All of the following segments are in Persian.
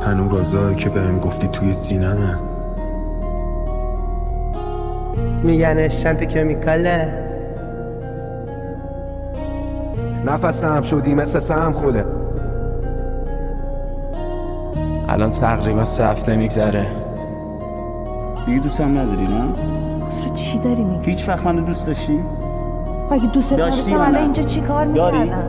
هنو رازایی که بهم گفتی توی سینمه. میگن اشنت کمیکاله، نفسم شدی مثل سهم خوله. الان تقریبا 3 هفته میگذره. دیگه دوستم نداری نه؟ تو چی داری میگی؟ هیچ وقت منو دوست داشتی؟ اگه دوست داشتم الان اینجا چی کار میکردم؟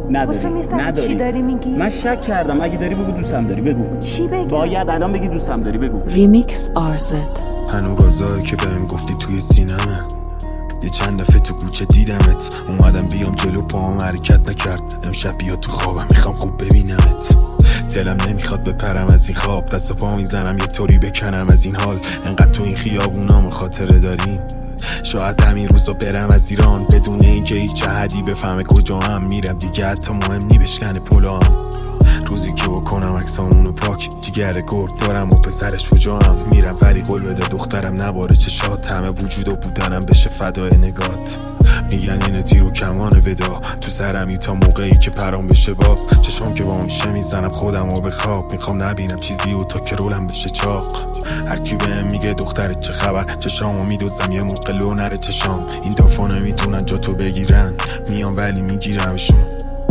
نداری. چی داری میگی؟ من شک کردم. اگه داری بگو دوستم داری. بگو چی بگم؟ باید الان بگی دوستم داری. بگو. ریمیکس آرزد. هنو رازایی که بهم گفتی توی سینمه. یه چند دفعه تو کوچه دیدمت، اومدم بیام جلو پاهم حرکت نکرد. امشب بیا تو خوابم، میخوام خوب ببینمت. دلم نمیخواد بپرم از این خواب، دست پا میزنم یه طوری بکنم از این حال. انقدر تو این خیابونامو خاطره داریم، شاید همین روزا برم از ایران بدون اینکه هیچ احدی بفهمه کجا هم میرم. دیگه حتی مهم نی بشکنه پلام. روزی که بکنم عکسامونو پاک، جگر گرد دارم و پسرش شجاعم. میرم ولی قول بده دخترم نباره چشات، همه وجود و بودنم بشه فدای نگات. میگن اینه تیر و کمان ودا تو سرمی تا موقعی که پرام بشه باز. چشام که با میشه میزنم خودم و به خواب، میخوام نبینم چیزی و تا که رولم بشه چاق. هر کی بهم میگه دخترت چه خبر، چشامو میدوزم یه موقع لو نره چشام. این دافا نمیتونن جا تو بگیرن، میام ولی میگیرمشون.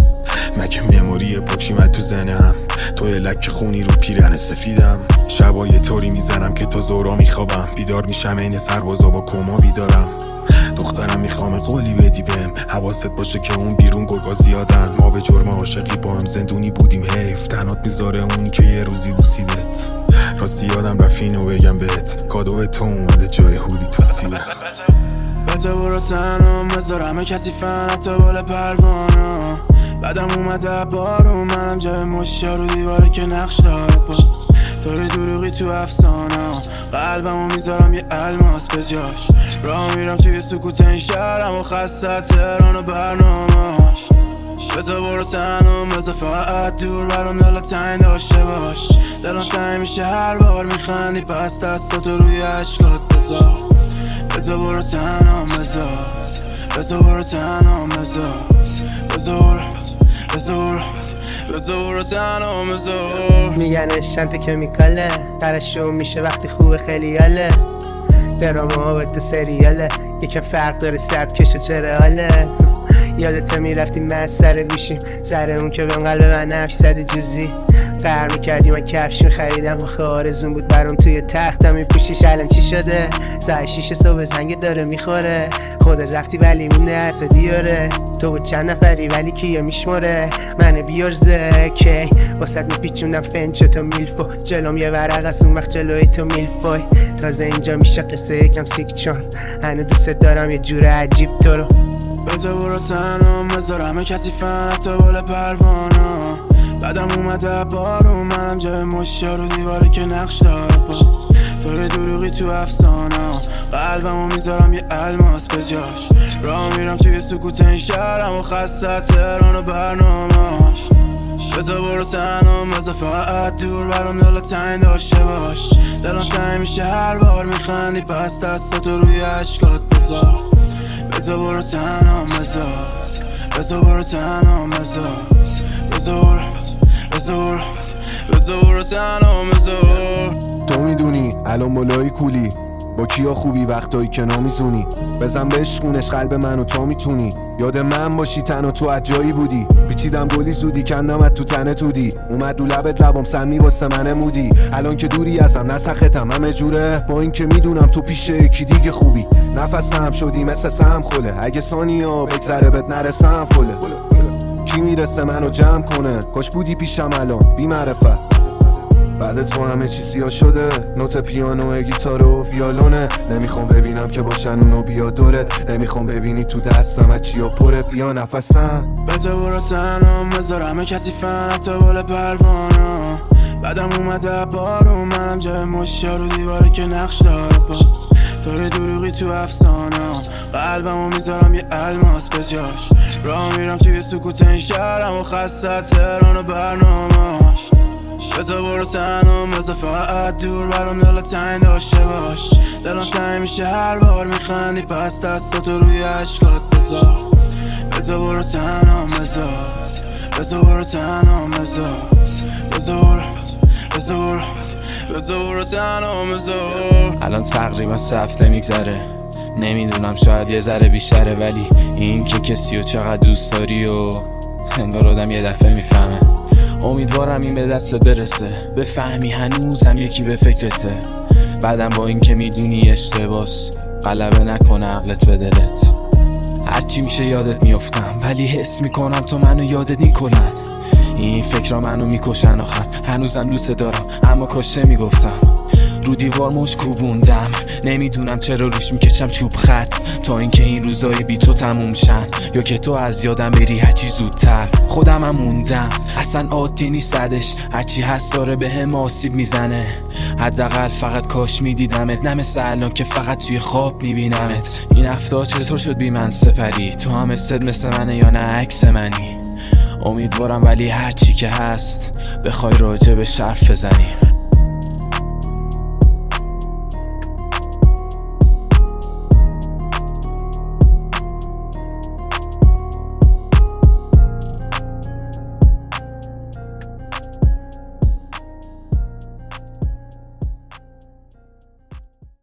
مگه مموری پاکشیمت تو ذهنم، توی لک خونی رو پیرن سفیدم. شبا یه طوری میزنم که تا زورا میخوابم، بیدار میشم این سربازا با کما بیدارم. دخترم میخوام قولی بدی بهم، حواست باشه که اون بیرون گرگا زیادن. ما به جرم عاشقی با هم زندونی بودیم، حیف تنات میذاره اونی که یه روزی بوسیدت. راستی یادم رفت اینو بگم بهت، کادو تو اومده جای هودی تو سیدم. بذار برو تنم، بذار همه کسی فن حتی بال پروانه. بعدم اومده بارون، منم جای مشیا رو دیواره که نقش داره باز. توی دروغی تو افسانه، قلبمو میذارم یه الماس به جاش. راه میرم توی سکوت این شهرم و خسته تهران و برنامه‌اش. بذار برو تنم، بذار فقط دور برام دل تنگ داشته باش. دلم تنگ میشه هر بار میخندی، پس دستاتو روی اشکات بذار. بذار برو تنم، بذار برو تنم، بذار تنم، بذار. میگن اشنت کمیکاله، درشون میشه وقتی خوبه خیلی یاله. دراما و تو سریاله، یکم فرق داره سبکش و چرا حاله. یادت میرفتیم من سر گوشیم، سر اون که بهم قلب من نفش زده جوزی. قرار میکردیم من کفش میخریدم، آخه آرزون بود برام توی تختم میپوشیش. الان چی شده؟ ساعت 6 صبح زنگ داره میخوره. خودت رفتی ولی مونده حرف دیاره. تو بود چند نفری ولی کیه میشماره؟ منو بیار زکی واسد میپیچوندم فنچو تو میلفو. جلوم یه ورق از اون وقت جلوی تو میلفوی. تازه اینجا میشه قصه یکم سیک، چون هنو دوست دارم یه جور عجیب تو رو. بذار برو تنم، بذار همه کسی فن حتی بال پروانه. بعدم اومده بارون، منم جای مشیا رو دیواره که نقش داره باز. توی دروغی تو افسانه، قلبمو میذارم یه الماس به جاش. راه میرم توی سکوت این شهرم و خسته تهران و برنامه‌اش. بذار برو تنم، بذار فقط دور برام دل تنگ داشته باش. دلم تنگ میشه هر بار میخندی، پس دستاتو روی اشکات بذار. بذار برو تنم، بذار برو تنم، بذار برو تنم، بذار. تو میدونی الان مولای کولی با کیا خوبی وقتایی که نمیزونی. بزن بشکونش قلب منو تو میتونی. یاد من باشی تنها تو از جایی بودی. پیچیدم گلی زودی کندمت تو تنه تودی. اومد رو لبت لبام سمی واسه من مودی. الان که دوری ازم نسختم همه جوره، با این که میدونم تو پیش یکی دیگه خوبی. نفسم شدی مثل سهم خوله، اگه ثانیه بگذره بهت نرسم فله. کی میرسه منو جمع کنه؟ کاش بودی پیشم الان بی معرفت. بعد تو همه چی سیاه شده، نوت پیانو گیتار و ویالونه. نمیخوام ببینم که باشن اونو بیا دورت، نمیخوام ببینی تو دستم از چیا پره. بیا نفسم، بذار برو تنم، بذار همه کسی فن حتی بال پروانه. بعدم اومده بارون، منم جای مشیا رو دیواره که نقش داره باز. توی دروغی تو افسانه، قلبمو میذارم یه الماس به جاش. راه میرم توی سکوت این شهرم و خسته تهران و برنامه‌اش. بذار برو تنم، بذار فقط دور برام دل تنگ داشته باش. دلم تنگ میشه هر بار میخندی، پس دستاتو روی اشکات بذار. بذار برو تنم، بذار برو تنم، بذار بذار تنها بذار. الان تقریبا 3 هفته میگذره، نمیدونم شاید یه ذره بیشتره، ولی این که کسی رو چقدر دوست داری و انگار آدم یه دفعه میفهمه. امیدوارم این به دستت برسه، بفهمی هنوزم یکی به فکرته. بعدم با این که میدونی اشتباس، غلبه نکنه عقلت به دلت. هرچی میشه یادت میافتم، ولی حس میکنم تو منو یادت نیکنن. این فکرها منو میکشن آخر، هنوزم دوست دارم اما کاش نمیگفتم. رو دیوار مش کوبوندم، نمیدونم چرا روش میکشم چوب خط، تا اینکه این روزای بی تو تموم شن، یا که تو از یادم بری هرچی زودتر. خودم هم موندم، اصلا عادی نیست ردش، هرچی هست داره به هم آسیب میزنه. حداقل فقط کاش میدیدمت، نه مثل الان که فقط توی خواب میبینمت. این هفته چطور شد بی من سپری؟ تو هم مثل منه یا نه عکس منی؟ امیدوارم ولی هرچی که هست بخوای راجع به حرف بزنیم.